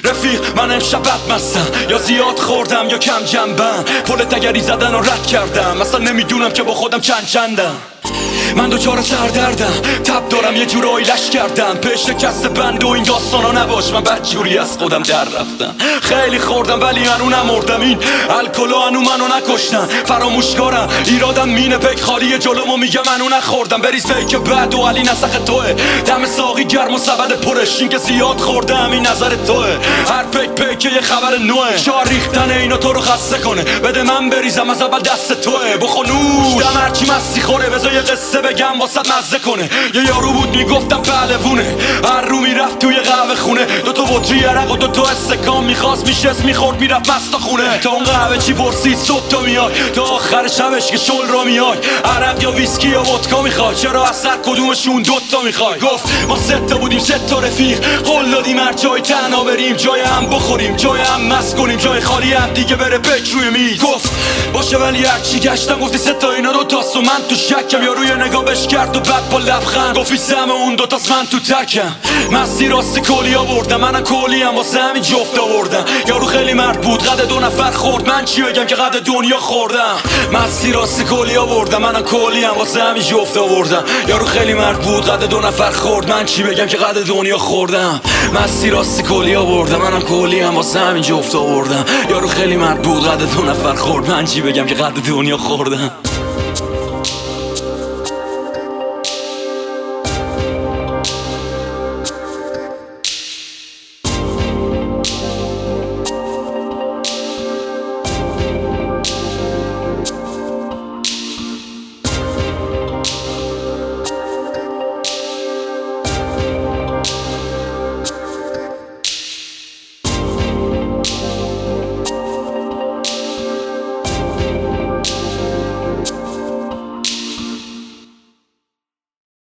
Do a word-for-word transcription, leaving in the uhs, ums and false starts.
رفیق من امشب بد مستم، یا زیاد خوردم یا کم جنبم، پل تگری زدن و رد کردم، اصلا نمیدونم که با خودم چند چندم. من دوچار سردردم، تب دارم یه جور آیلش کردم، به شکست بند و این داستانا نباش، من بدجوری از خودم در رفتم. خیلی خوردم ولی هنو نمردم، این الکلو هنو منو نکشتن، فراموشکارم ایرادم مینه پک خالی جلومو میگه منو نخوردم. بریز فیک بعد و علی نسخ توه، دم ساقی گرم و سبد پرش، این که زیاد خوردم این نظر توه، هر پک پک یه خبر نوه، شار ریختن اینا تو رو خسته کنه، بده من بریزم از اول دست توه، بخونوش دم هرچی مستی خوره، بذار یه قصه بگم واسط مزه کنه. یه یارو بود میگفتم پهلوونه، هر رو میرفت توی قهوه خونه، دوتا بطری عرق و دوتا استکان میخواست میشست میخورد میرفت مستا خونه، تا اون قهوه چی پرسید صبح تا میای، تا آخر شبش که شل را میای، عرق یا ویسکی یا ودکا میخوای، چرا از هر کدومشون دوتا میخوای. گفت ما سه تا بودیم سه تا رفیق، قول دادیم هر جای تنها بریم، جای هم بخوریم جای هم مست کنیم، جای خالی هم دیگه بره پک روی میز. گفت باشه ولی هرچی گشتم گفتی سه تا اینا دو تاست و من تو شکم، یا روی نگاه بش کرد و بعد با لبخند گفتی سهم اون دوتاست من تو تکم. مستی راستی کلی آوردم، منم کلی هم واسه همین جفت آوردم، یارو خیلی مرد بود قد دو نفر خورد، من چی بگم که قد دنیا خوردم. مستی راستی کلی آوردم، منم کلی هم واسه همین جفت آوردم، یارو خیلی مرد بود قد دو نفر خورد، من چی بگم که قد دنیا خوردم. مستی راستی کلی آوردم، منم کلی هم واسه همین جفت آوردم، یارو خیلی مرد بود قد دو نفر خورد، من چی بگم که قد دنیا خوردم.